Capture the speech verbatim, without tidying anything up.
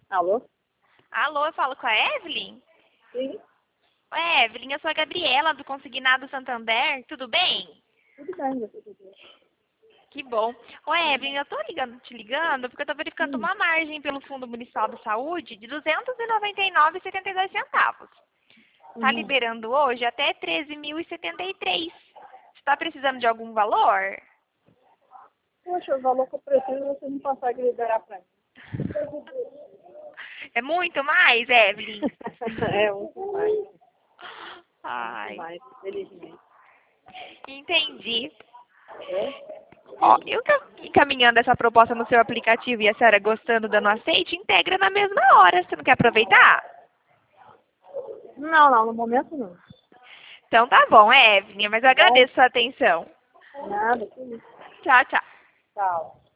Alô? Alô, eu falo com a Evelyn? Sim, Oi, Evelyn, eu sou a Gabriela do Consignado Santander, tudo bem? tudo bem, você tudo bem. Que bom. Oi, Evelyn, eu tô ligando, te ligando porque eu tô verificando Hum, uma margem pelo Fundo Municipal da Saúde de duzentos e noventa e nove reais e setenta e dois centavos. Tá uhum. liberando hoje até treze mil e setenta e três. Você tá precisando de algum valor? Poxa, o valor que eu preciso você não consegue liberar pra mim. É muito mais, Evelyn? É muito mais, muito Ai, mais, infelizmente. entendi. É? Ó, eu tô encaminhando essa proposta no seu aplicativo e a senhora gostando, dando aceite, integra na mesma hora. Você não quer aproveitar? Não, não, no momento não. Então tá bom, Evelyn, mas eu Tá bom? agradeço a sua atenção. Nada, que isso. Tchau, tchau. Tchau.